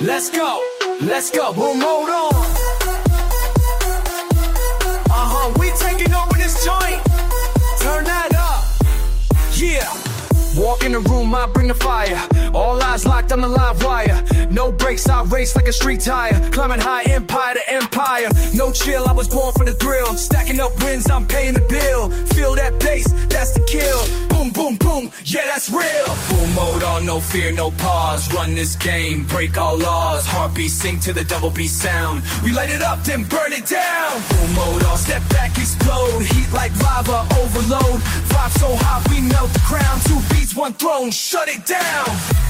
Let's go, boom, hold on. We taking over this joint. Turn that up. Yeah. Walk in the room, I bring the fire. All eyes locked on the live wire. No brakes, I race like a street tire. Climbing high, empire to empire. No chill, I was born for the thrill. Stacking up wins, I'm paying the bill. Feel that bass, that's the kill. Boom, boom, boom, yeah, that's real. Full mode on, no fear, no pause. Run this game, break all laws. Heartbeat sync to the double beat sound. We light it up, then burn it down. Full mode on, step back, explode. Heat like lava, overload. Vibe so hot, we melt the crown. Two beats, one throne, shut it down.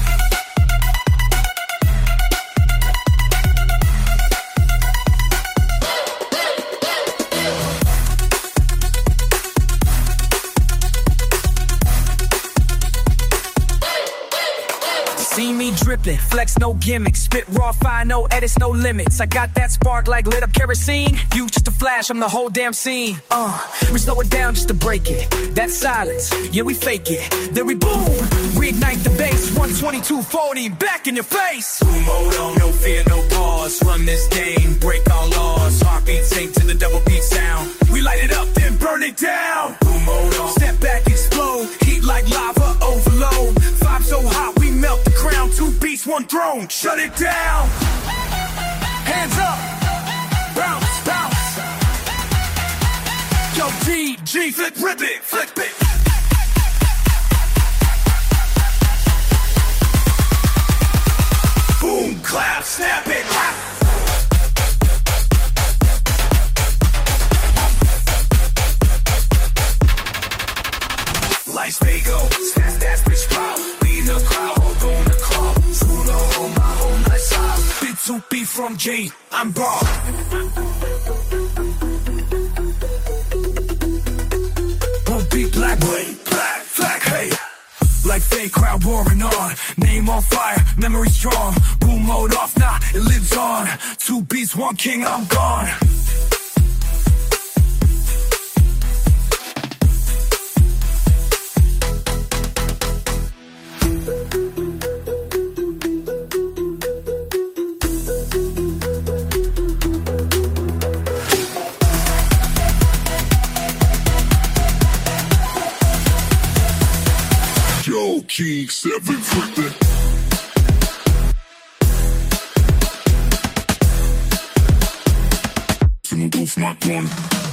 See me dripping, flex no gimmicks. Spit raw fire, no edits, no limits. I got that spark like lit up kerosene. You just a flash, I'm the whole damn scene. We slow it down just to break it. That silence, yeah we fake it. Then we boom, reignite the bass. 12240, back in your face. Boom mode on, no fear, no pause. Run this game, break all laws. Heartbeat sync to the double beat sound. We light it up, then burn it down. Boom mode on, step back, explode. Heat like lava, overload. Vibe so hot, we melt the crown. Two beats, one throne, shut it down. Hands up, bounce, bounce. Yo, G, flip, rip it, flip it. Boom, clap, snap it, clap. Life's Fago, stats, that's bitch pop. Be the crowd, hold on the club. Sooner, hold my whole nice up. Bit to B from G, I'm Bob. Won't be black, wait, black, flag, hey. Like fake crowd roaring on. Name on fire, memory strong. Boom mode off, nah, it lives on. Two beats, one king, I'm gone. King 7 flipping. Some goof my one.